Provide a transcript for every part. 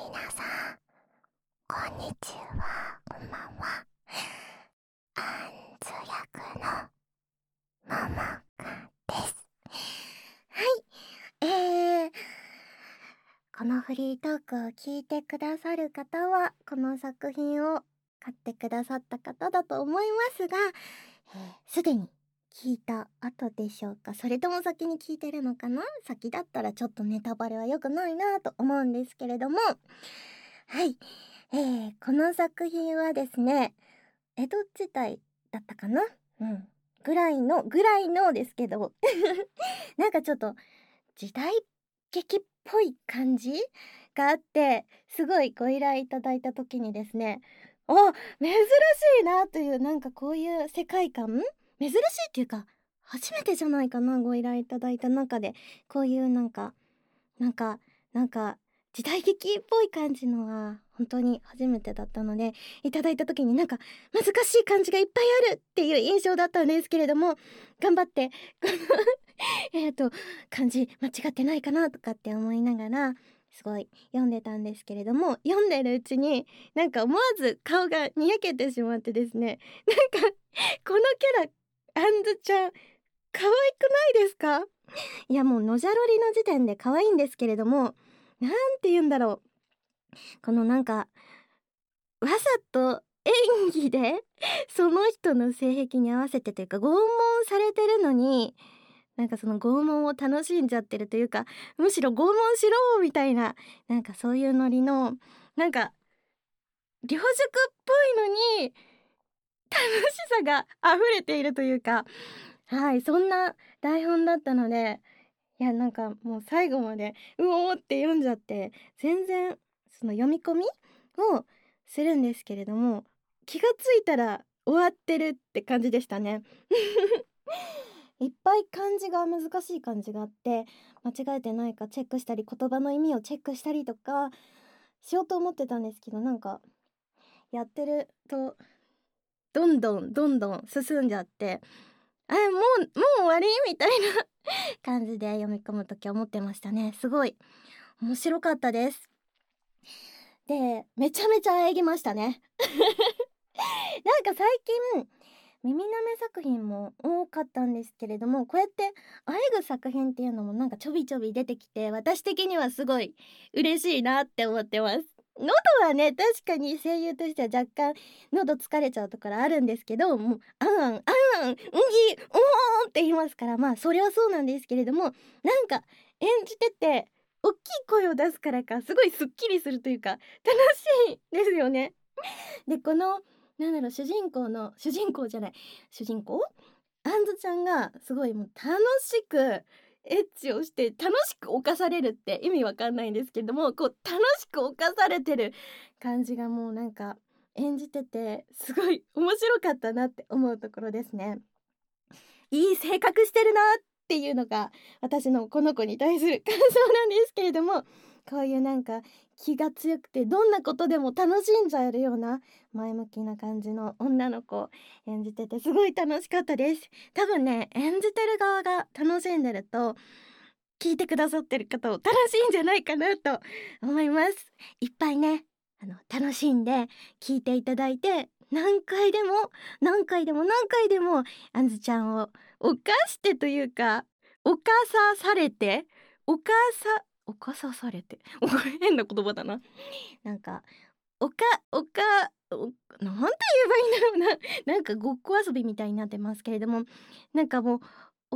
皆さん、こんにちは、こんばんは。アンズ役のももかです。はい、このフリートークを聞いてくださる方は、この作品を買ってくださった方だと思いますが、すでに聞いた後でしょうか、それとも先に聞いてるのかな。先だったらちょっとネタバレは良くないなと思うんですけれども、はい、この作品はですね、江戸時代だったかな、ぐらいのですけどなんかちょっと時代劇っぽい感じがあって、すごいご依頼いただいた時にですね、珍しいなという、なんかこういう世界観、珍しいっていうか初めてじゃないかな、ご依頼いただいた中でこういうなんか時代劇っぽい感じのは本当に初めてだったので、いただいた時になんか難しい漢字がいっぱいあるっていう印象だったんですけれども、頑張って漢字間違ってないかなとかって思いながらすごい読んでたんですけれども、読んでるうちになんか思わず顔がにやけてしまってですね、なんかこのキャラ、あんずちゃん可愛くないですか？いや、もうのじゃろりの時点で可愛いんですけれども、なんて言うんだろう、このなんかわざと演技でその人の性癖に合わせてというか、拷問されてるのになんかその拷問を楽しんじゃってるというか、むしろ拷問しろみたいな、なんかそういうノリの、なんか凌辱っぽいのに楽しさが溢れているというか、はい、そんな台本だったので、いや、なんかもう最後までうおーって読んじゃって、全然その読み込みをするんですけれども、気がついたら終わってるって感じでしたね。いっぱい漢字が難しい漢字があって、間違えてないかチェックしたり、言葉の意味をチェックしたりとかしようと思ってたんですけど、なんかやってるとどんどん進んじゃって、もう終わりみたいな感じで読み込むとき思ってましたね。すごい面白かったです。で、めちゃめちゃ喘ぎましたね。なんか最近耳なめ作品も多かったんですけれども、こうやってあえぐ作品っていうのもなんかちょびちょび出てきて、私的にはすごい嬉しいなって思ってます。喉はね、確かに声優としては若干喉疲れちゃうところあるんですけど、もうあんあんうんぎおーって言いますから、まあそれはそうなんですけれども、なんか演じてて大きい声を出すからかすごいスッキリするというか楽しいですよね。で、このなんだろう、主人公あんずちゃんがすごいもう楽しくエッチをして楽しく犯されるって意味わかんないんですけども、こう楽しく犯されてる感じがもうなんか演じててすごい面白かったなって思うところですね。いい性格してるなっていうのが私のこの子に対する感想なんですけれども、こういうなんか気が強くてどんなことでも楽しんじゃえるような前向きな感じの女の子を演じててすごい楽しかったです。多分ね、演じてる側が楽しんでると聞いてくださってる方を楽しいんじゃないかなと思います。いっぱいね、楽しんで聞いていただいて、何回でもあんずちゃんを犯してというか、犯されて犯されて変な言葉だな。なんかおかおかおなんて言えばいいんだろうな。なんかごっこ遊びみたいになってますけれども、なんかもう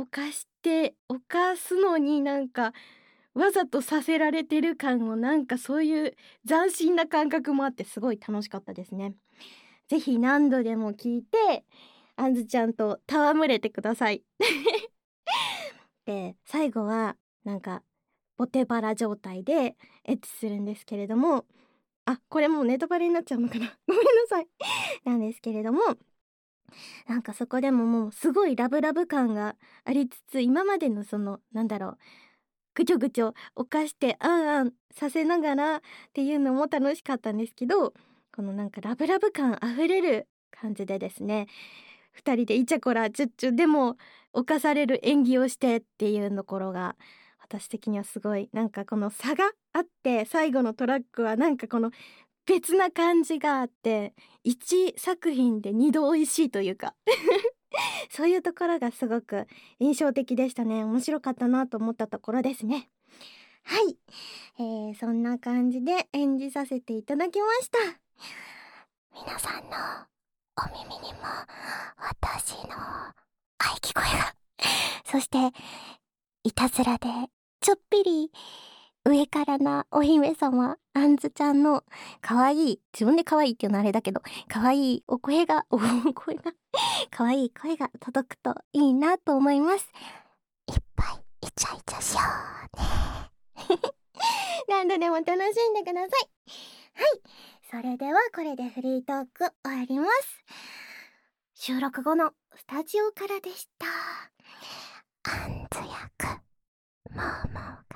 犯すのになんかわざとさせられてる感もなんかそういう斬新な感覚もあってすごい楽しかったですね。ぜひ何度でも聞いてあんずちゃんと戯れてください。で、最後はなんかボテバラ状態でエッチするんですけれども、これもうネタバレになっちゃうのかなごめんなさいなんですけれども、なんかそこでももうすごいラブラブ感がありつつ、今までのそのなんだろう、ぐちょぐちょ犯してあんあんさせながらっていうのも楽しかったんですけど、このなんかラブラブ感あふれる感じでですね、二人でイチャコラチュッチュでも犯される演技をしてっていうところが私的にはすごいなんかこの差があって、最後のトラックはなんかこの別な感じがあって、1作品で2度美味しいというかそういうところがすごく印象的でしたね。面白かったなと思ったところですね。はい、そんな感じで演じさせていただきました。皆さんのお耳にも私の喘ぎ声がそしていたずらでちょっぴり上からなお姫様あんずちゃんの可愛い、自分で可愛いっていうのあれだけど、可愛いお声が可愛い声が届くといいなと思います。いっぱいイチャイチャしようね何度でも楽しんでください。はい、それではこれでフリートーク終わります。収録後のスタジオからでした。あんず役もも